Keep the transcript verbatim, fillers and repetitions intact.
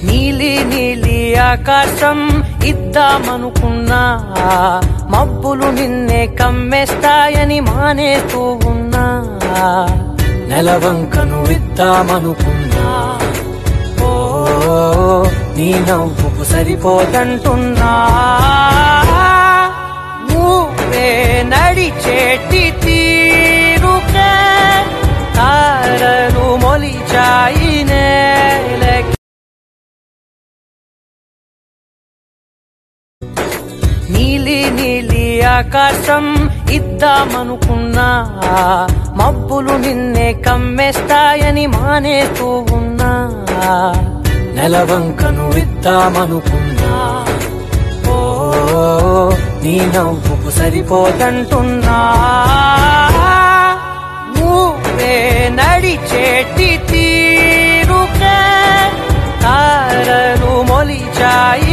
నీలి నీలి ఆకాశం ఇద్దామనుకున్నా, మబ్బులు నిన్నే కమ్మేస్తాయని మానేస్తూ ఉన్నా. నెలవంకను ఇద్దామనుకున్నా, ఓ నీ నవ్వుకు సరిపోదంటున్నా. నువ్వే నడిచేటి తీరుకే తారలు మొలిచాయి నేలకి. నీలి నీలి ఆకాశం ఇద్దామనుకున్నా, మబ్బులు నిన్నే కమ్మేస్తాయని మానేస్తూ ఉన్నా. నెలవంకను ఇద్దామనుకున్నా, ఓ నీ నవ్వుకు సరిపోదంటున్నా. నువ్వే నడిచేటి తీరుకే తారలు మొలిచాయి